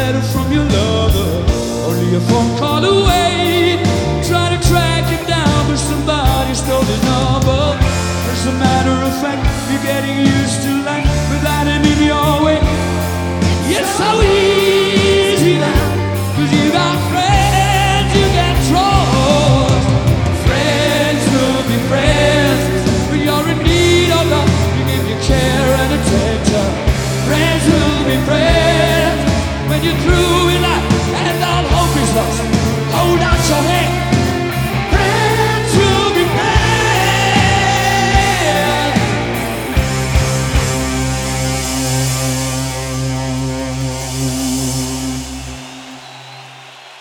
letter from your lover, only a phone call away. Try to track him down, but somebody stole his number. As a matter of fact, you're getting used to life without him in your way. It's so easy now, 'cause you got friends you can trust. Friends will be friends when you're in need of love. You give you care and attention. Friends will be friends when you're through in life and all hope is lost. Hold out your hand.